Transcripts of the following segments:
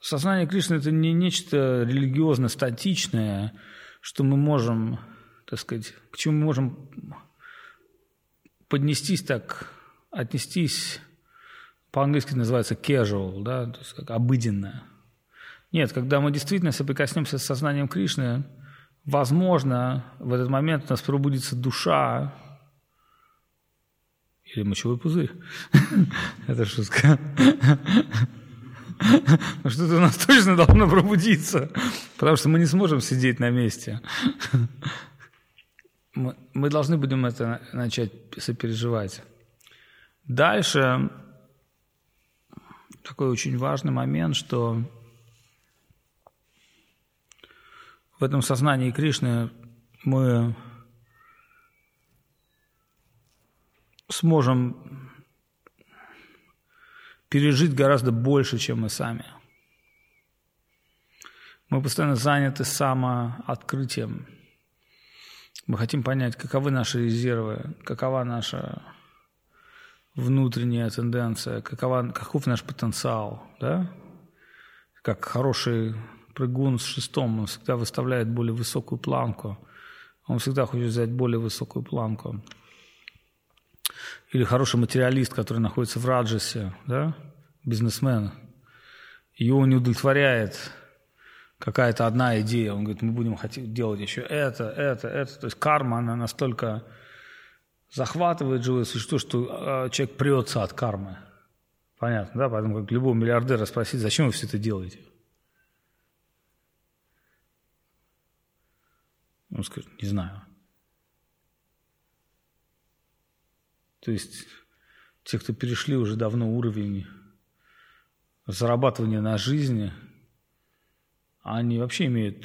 Сознание Кришны – это не нечто религиозно-статичное, что мы можем, так сказать, к чему мы можем поднестись так, отнестись, по-английски называется casual, да, то есть как обыденно. Нет, когда мы действительно соприкоснемся с сознанием Кришны, возможно, в этот момент у нас пробудится душа или мочевой пузырь. Это шутка. Что-то у нас точно должно пробудиться, потому что мы не сможем сидеть на месте. Мы должны будем это начать сопереживать. Дальше такой очень важный момент, что в этом сознании Кришны мы сможем пережить гораздо больше, чем мы сами. Мы постоянно заняты самооткрытием. Мы хотим понять, каковы наши резервы, какова наша внутренняя тенденция, каков наш потенциал. Да? Как хороший прыгун с шестом, он всегда выставляет более высокую планку. Он всегда хочет взять более высокую планку. Или хороший материалист, который находится в раджасе, да? Бизнесмен. Его не удовлетворяет какая-то одна идея. Он говорит, мы будем хотеть делать еще это. То есть карма, она настолько захватывает живое существо, что человек прется от кармы. Понятно, да? Поэтому как любого миллиардера спросить, зачем вы все это делаете? Он скажет, не знаю. То есть те, кто перешли уже давно уровень зарабатывания на жизни, они вообще имеют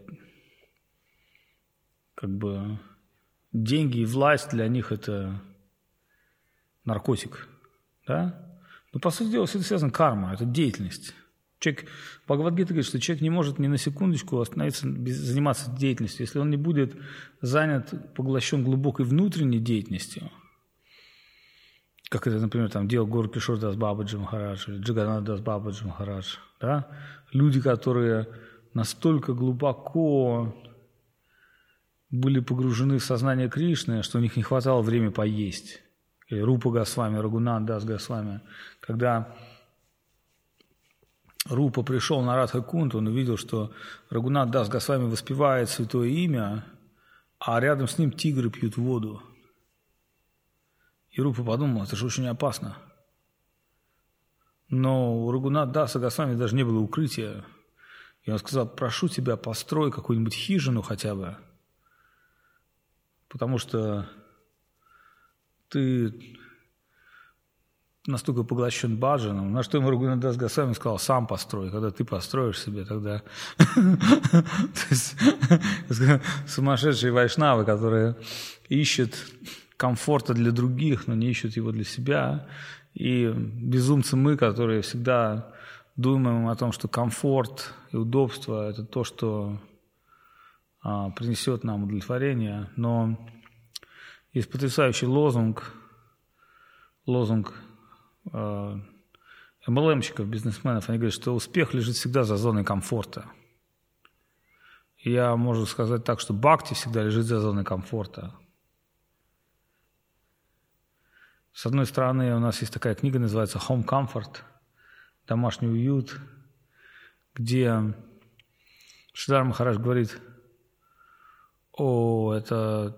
как бы деньги и власть для них это наркотик. Да? Но по сути дела все это связано с кармой, это деятельность. Человек, Бхагавад-гита говорит, что человек не может ни на секундочку остановиться, заниматься деятельностью, если он не будет занят, поглощен глубокой внутренней деятельностью. Как это, например, там делал Гаур Кишор Дас Бабаджи Махарадж или Джаганнат Дас Бабаджи Махарадж. Да? Люди, которые настолько глубоко были погружены в сознание Кришны, что у них не хватало времени поесть. Или Рупа Госвами, Рагунат Дас Госвами. Когда Рупа пришел на Радха-кунт, он увидел, что Рагунат Дас Госвами воспевает святое имя, а рядом с ним тигры пьют воду. И Рупа подумал, это же очень опасно. Но у Рагунат Даса Госвами даже не было укрытия. И он сказал, прошу тебя, построй какую-нибудь хижину хотя бы, потому что ты настолько поглощен баджаном. На что ему Рагунат Дас Госвами сказал, сам построй. Когда ты построишь себе, тогда... Сумасшедшие вайшнавы, которые ищут комфорта для других, но не ищут его для себя. И безумцы мы, которые всегда думаем о том, что комфорт и удобство – это то, что принесет нам удовлетворение. Но есть потрясающий лозунг MLM-щиков, бизнесменов. Они говорят, что успех лежит всегда за зоной комфорта. И я могу сказать так, что бхакти всегда лежит за зоной комфорта. С одной стороны, у нас есть такая книга, называется «Home Comfort», «Домашний уют», где Шридар Махарадж говорит, это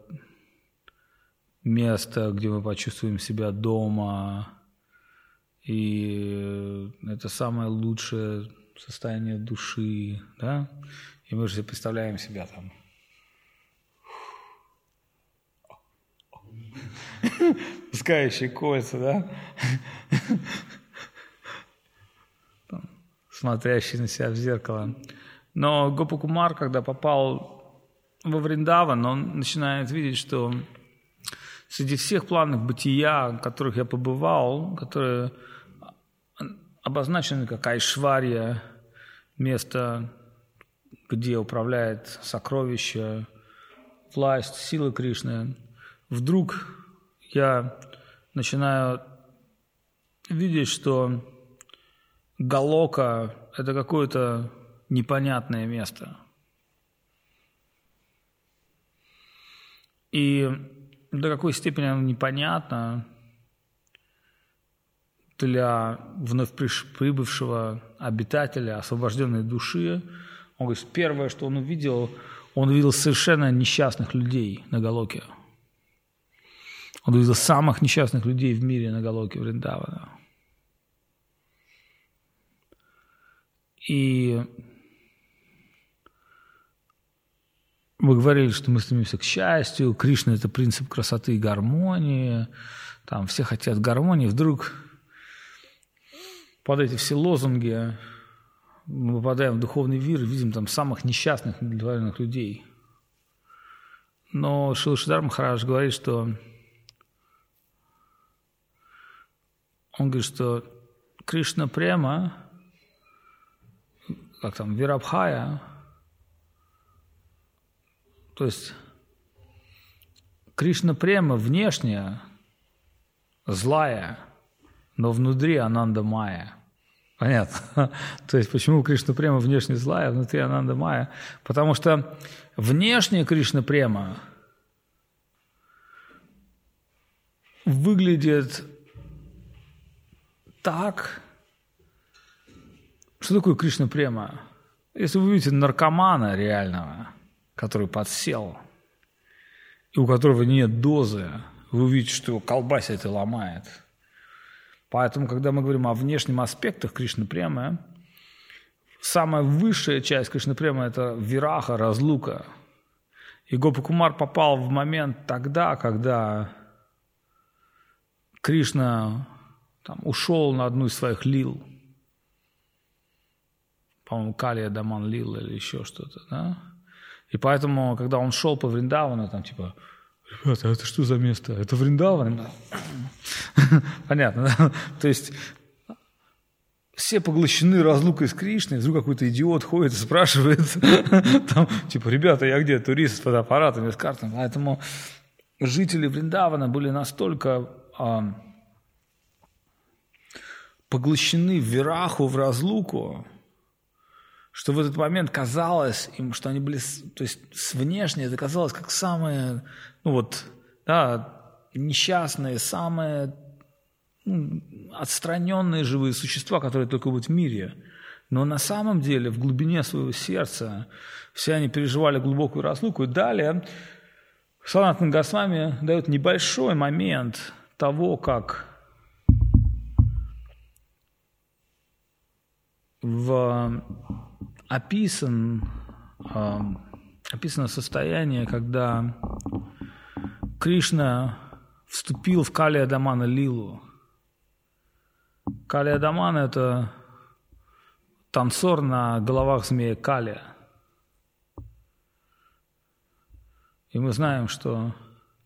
место, где мы почувствуем себя дома, и это самое лучшее состояние души, да? И мы же представляем себя там. Пускающие кольца, да? Смотрящий на себя в зеркало. Но Гопакумар, когда попал во Вриндаван, он начинает видеть, что среди всех планов бытия, в которых я побывал, которые обозначены как Айшварья, место, где управляет сокровище, власть, сила Кришны, вдруг я начинаю видеть, что Галока – это какое-то непонятное место. И до какой степени оно непонятно для вновь прибывшего обитателя, освобожденной души. Он говорит, первое, что он увидел совершенно несчастных людей на Галоке. Он увидел самых несчастных людей в мире на Галоке Вриндавана. И мы говорили, что мы стремимся к счастью, Кришна – это принцип красоты и гармонии, там все хотят гармонии. Вдруг под эти все лозунги мы попадаем в духовный мир и видим там самых несчастных, недовольных людей. Но Шрила Шридхар Махарадж говорит, что Кришна према, как там, Вирабхая, то есть Кришна према внешняя, злая, но внутри Ананда Майя. Понятно? То есть почему Кришна према внешне злая, а внутри Ананда Майя? Потому что внешняя Кришна према выглядит так. Что такое Кришна према? Если вы видите наркомана реального, который подсел, и у которого нет дозы, вы увидите, что его колбасит и ломает. Поэтому, когда мы говорим о внешних аспектах Кришны премы, самая высшая часть Кришны премы – это вираха, разлука. И Гопакумар попал в момент тогда, когда Кришна там ушел на одну из своих лил. По-моему, Калия Даман лил или еще что-то, да? И поэтому, когда он шел по Вриндавану, там типа, ребята, это что за место? Это Вриндаван? Понятно, да? То есть все поглощены разлукой с Кришной, вдруг какой-то идиот ходит и спрашивает, там, типа, ребята, я где? Турист с фотоаппаратами, с картами. Поэтому жители Вриндавана были настолько поглощены в вираху, в разлуку, что в этот момент казалось им, что они были, то есть внешне это казалось как самые, несчастные, самые отстраненные живые существа, которые только будут в мире. Но на самом деле в глубине своего сердца все они переживали глубокую разлуку. И далее Санатана Госвами дает небольшой момент того, как описано состояние, когда Кришна вступил в Калия Дамана лилу. Калия Даман – это танцор на головах змея Калия. И мы знаем, что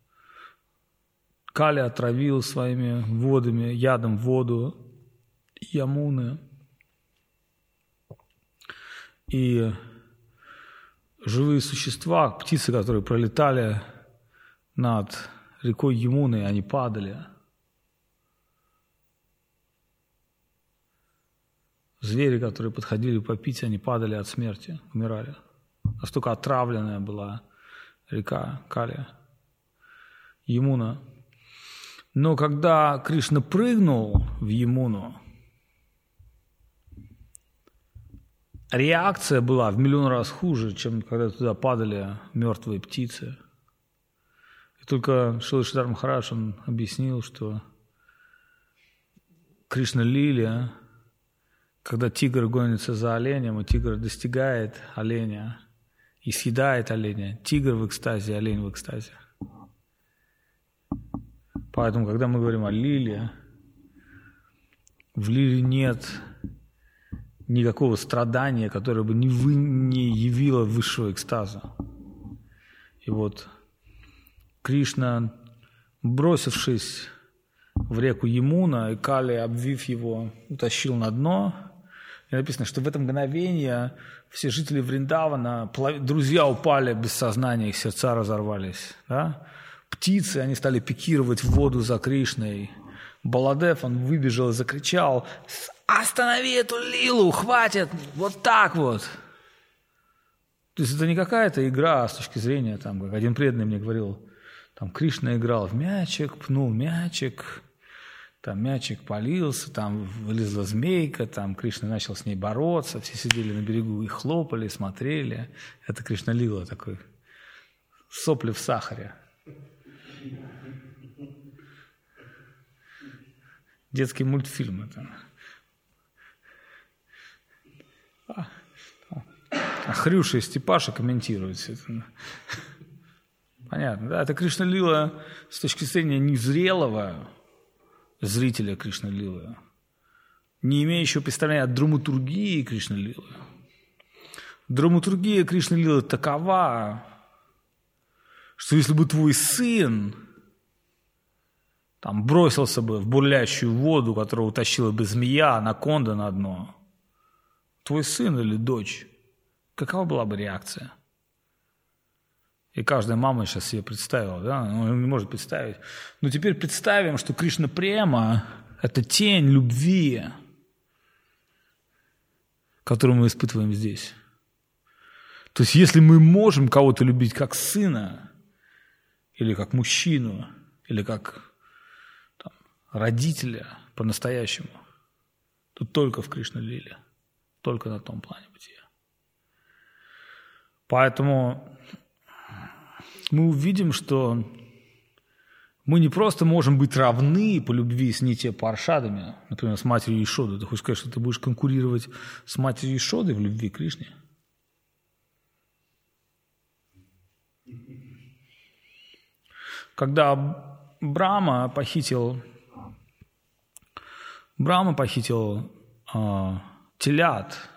Калия отравил своими водами, ядом воду Ямуны. И живые существа, птицы, которые пролетали над рекой Ямуны, они падали. Звери, которые подходили попить, они падали от смерти, умирали. Настолько отравленная была река Калия, Ямуна. Но когда Кришна прыгнул в Ямуну, реакция была в миллион раз хуже, чем когда туда падали мертвые птицы. И только Шрила Шридхар Махарадж, он объяснил, что Кришна Лилия, когда тигр гонится за оленем, и тигр достигает оленя и съедает оленя, тигр в экстазе, олень в экстазе. Поэтому, когда мы говорим о лиле, в лиле нет никакого страдания, которое бы не явило высшего экстаза. И вот Кришна, бросившись в реку Ямуна, и Кали, обвив его, утащил на дно. И написано, что в это мгновение все жители Вриндавана, друзья упали без сознания, их сердца разорвались. Да? Птицы, они стали пикировать в воду за Кришной. Баладев, он выбежал и закричал: «Останови эту лилу, хватит, вот так вот». То есть это не какая-то игра с точки зрения, там, как один преданный мне говорил, там Кришна играл в мячик, пнул мячик, там мячик полился, там вылезла змейка, там Кришна начал с ней бороться, все сидели на берегу и хлопали, смотрели. Это Кришна лила такой, сопли в сахаре. Детский мультфильм это. А Хрюша и Степаша комментируют все это. Понятно, да? Это Кришна лила с точки зрения незрелого зрителя Кришна лилы, не имеющего представления о драматургии Кришна лилы. Драматургия Кришна лилы такова, что если бы твой сын там бросился бы в бурлящую воду, которую утащила бы змея, анаконда на дно, твой сын или дочь, какова была бы реакция? И каждая мама сейчас себе представила, да? Он не может представить. Но теперь представим, что Кришна Према – это тень любви, которую мы испытываем здесь. То есть если мы можем кого-то любить как сына, или как мужчину, или как там, родителя по-настоящему, то только в Кришна-лиле, только на том плане бытия. Поэтому мы увидим, что мы не просто можем быть равны по любви с Нитья Паршадами, например, с матерью Ишоды. Ты хочешь сказать, что ты будешь конкурировать с матерью Ишоды в любви к Кришне? Когда Брахма похитил телят,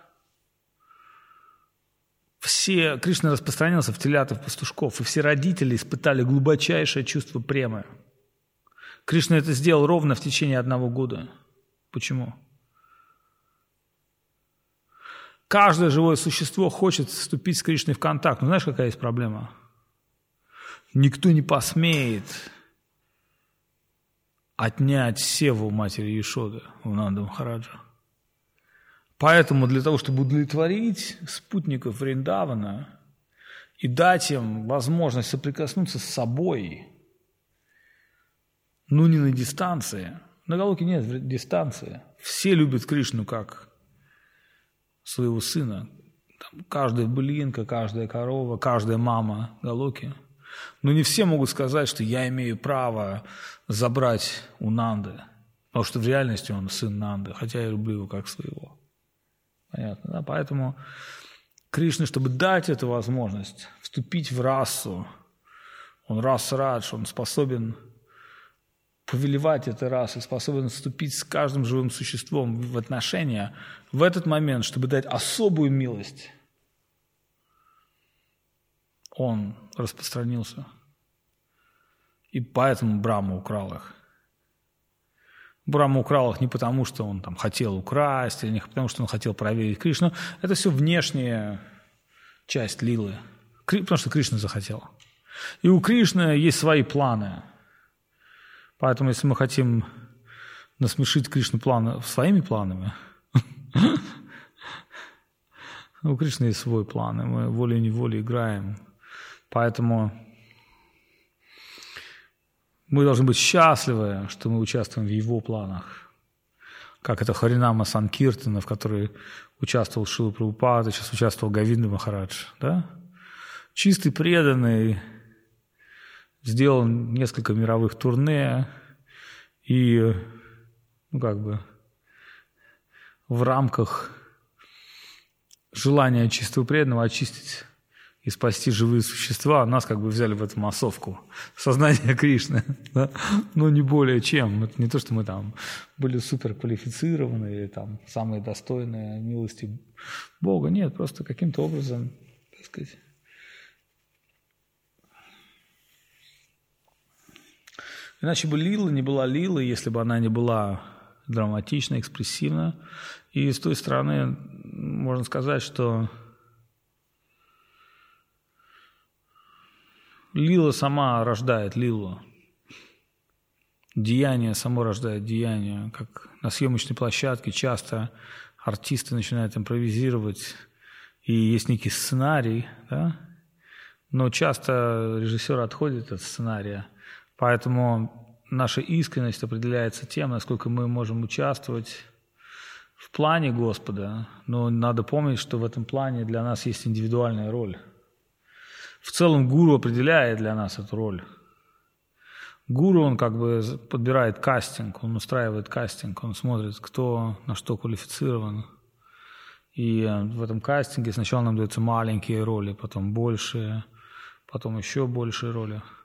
Кришна распространился в телят и в пастушков, и все родители испытали глубочайшее чувство премы. Кришна это сделал ровно в течение 1 года. Почему? Каждое живое существо хочет вступить с Кришной в контакт. Но знаешь, какая есть проблема? Никто не посмеет отнять севу матери Ешоды у Нанды Махараджа. Поэтому для того, чтобы удовлетворить спутников Вриндавана и дать им возможность соприкоснуться с собой, но не на дистанции. На Галоке нет дистанции. Все любят Кришну как своего сына. Там каждая былинка, каждая корова, каждая мама Галоки. Но не все могут сказать, что я имею право забрать у Нанды, потому что в реальности он сын Нанды, хотя я люблю его как своего. Понятно, да? Поэтому Кришна, чтобы дать эту возможность вступить в расу, он рас-радж, он способен повелевать этой расой, способен вступить с каждым живым существом в отношения в этот момент, чтобы дать особую милость, он распространился. И поэтому Брахма украл их. Брахма украл их не потому, что он там хотел украсть, или не потому, что он хотел проверить Кришну. Это все внешняя часть лилы, потому что Кришна захотел. И у Кришны есть свои планы. Поэтому, если мы хотим насмешить Кришну своими планами, у Кришны есть свой план, и мы волей-неволей играем. Поэтому мы должны быть счастливы, что мы участвуем в его планах. Как это Харинама Санкиртана, в которой участвовал Шрила Прабхупада, сейчас участвовал Говинда Махарадж. Да? Чистый преданный, сделал несколько мировых турне и в рамках желания чистого преданного очистить и спасти живые существа, нас взяли в эту массовку. Сознание Кришны. Да? Но не более чем. Это не то, что мы там были суперквалифицированы или там самые достойные милости Бога. Нет, просто каким-то образом, так сказать. Иначе бы лила не была лилой, если бы она не была драматична, экспрессивна. И с той стороны можно сказать, что лила сама рождает лилу. Деяние само рождает деяние. Как на съемочной площадке часто артисты начинают импровизировать, и есть некий сценарий, да? Но часто режиссер отходит от сценария. Поэтому наша искренность определяется тем, насколько мы можем участвовать в плане Господа. Но надо помнить, что в этом плане для нас есть индивидуальная роль. В целом гуру определяет для нас эту роль. Гуру, он как бы подбирает кастинг, он устраивает кастинг, он смотрит, кто на что квалифицирован. И в этом кастинге сначала нам даются маленькие роли, потом большие, потом еще большие роли.